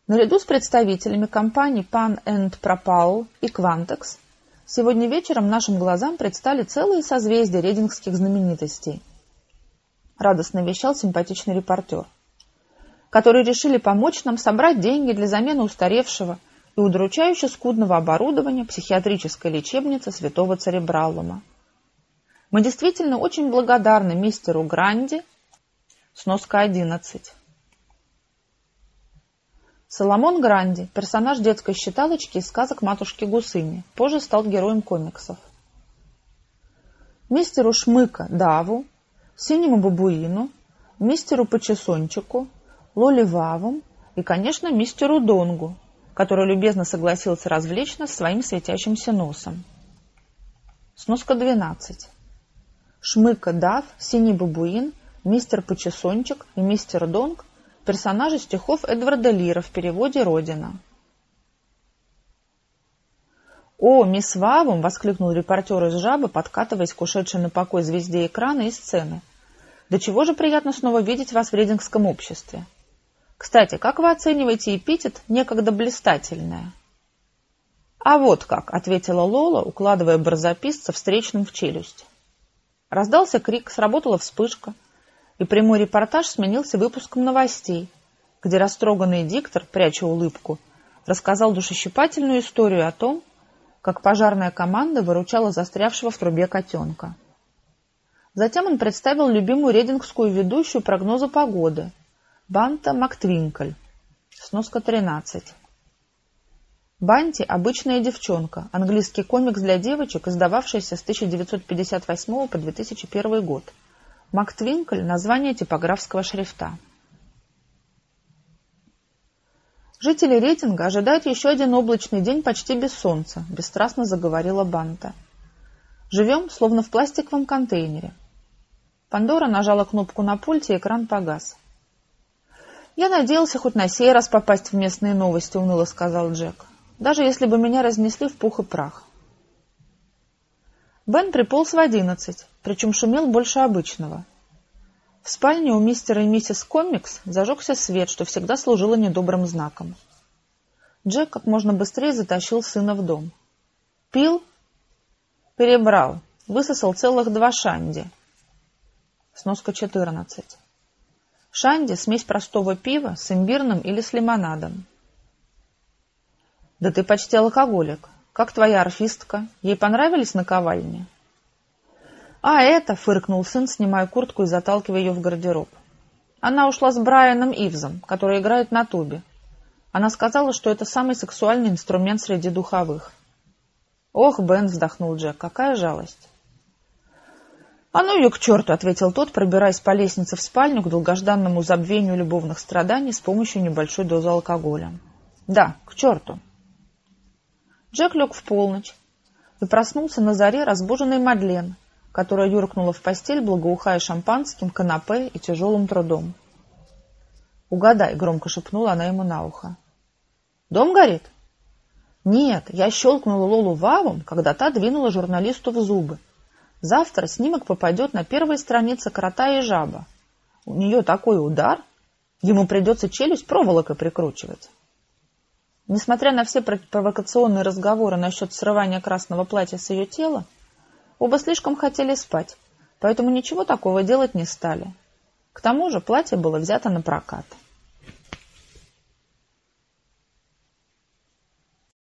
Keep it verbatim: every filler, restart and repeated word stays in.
Наряду с представителями компаний Pan энд Propal и Quantex сегодня вечером нашим глазам предстали целые созвездия рейдингских знаменитостей. Радостно вещал симпатичный репортер, которые решили помочь нам собрать деньги для замены устаревшего и удручающе скудного оборудования психиатрической лечебницы Святого Церебралума. Мы действительно очень благодарны мистеру Гранди. Сноска одиннадцать. Соломон Гранди, персонаж детской считалочки из сказок матушки Гусыни, позже стал героем комиксов. Мистеру Шмыка Даву, Синему Бабуину, мистеру Почесончику, Лоли Вавум и, конечно, мистеру Донгу, который любезно согласился развлечь нас своим светящимся носом. Сноска двенадцать. Шмыка Дав, Синий Бабуин, мистер Почесончик и мистер Донг – персонажи стихов Эдварда Лира в переводе «Родина». «О, мисс Вавум!» — воскликнул репортер из «Жабы», подкатываясь к ушедшей на покой звезде экрана и сцены. «Да чего же приятно снова видеть вас в рейдингском обществе. Кстати, как вы оцениваете эпитет «некогда блистательная»?» «А вот как!» — ответила Лола, укладывая барзаписца встречным в челюсть. Раздался крик, сработала вспышка, и прямой репортаж сменился выпуском новостей, где растроганный диктор, пряча улыбку, рассказал душещипательную историю о том, как пожарная команда выручала застрявшего в трубе котенка. Затем он представил любимую рейдингскую ведущую прогноза погоды Банта Мактвинкль. Сноска тринадцать. Банти – обычная девчонка, английский комикс для девочек, издававшийся с тысяча девятьсот пятьдесят восьмого по две тысячи первый год. Мактвинкль – название типографского шрифта. Жители Рейдинга ожидают еще один облачный день почти без солнца, бесстрастно заговорила Банта. Живем, словно в пластиковом контейнере. Пандора нажала кнопку на пульте, и экран погас. Я надеялся хоть на сей раз попасть в местные новости, уныло сказал Джек, даже если бы меня разнесли в пух и прах. Бен приполз в одиннадцать, причем шумел больше обычного. В спальне у мистера и миссис Комикс зажегся свет, что всегда служило недобрым знаком. Джек как можно быстрее затащил сына в дом. Пил? Перебрал. Высосал целых два шанди. Сноска четырнадцать. Шанди – смесь простого пива с имбирным или с лимонадом. Да ты почти алкоголик. Как твоя орфистка? Ей понравились наковальни? А это, фыркнул сын, снимая куртку и заталкивая ее в гардероб. Она ушла с Брайаном Ивзом, который играет на тубе. Она сказала, что это самый сексуальный инструмент среди духовых. Ох, Бен, вздохнул Джек, какая жалость. А ну ее к черту, ответил тот, пробираясь по лестнице в спальню к долгожданному забвению любовных страданий с помощью небольшой дозы алкоголя. Да, к черту. Джек лег в полночь и проснулся на заре разбуженной Мадлен, которая юркнула в постель, благоухая шампанским, канапе и тяжелым трудом. «Угадай», — громко шепнула она ему на ухо. «Дом горит?» «Нет, я щелкнула Лолу Вавум, когда та двинула журналисту в зубы. Завтра снимок попадет на первые страницы «Крота и жаба». У нее такой удар, ему придется челюсть проволокой прикручивать». Несмотря на все провокационные разговоры насчет срывания красного платья с ее тела, оба слишком хотели спать, поэтому ничего такого делать не стали. К тому же платье было взято на прокат.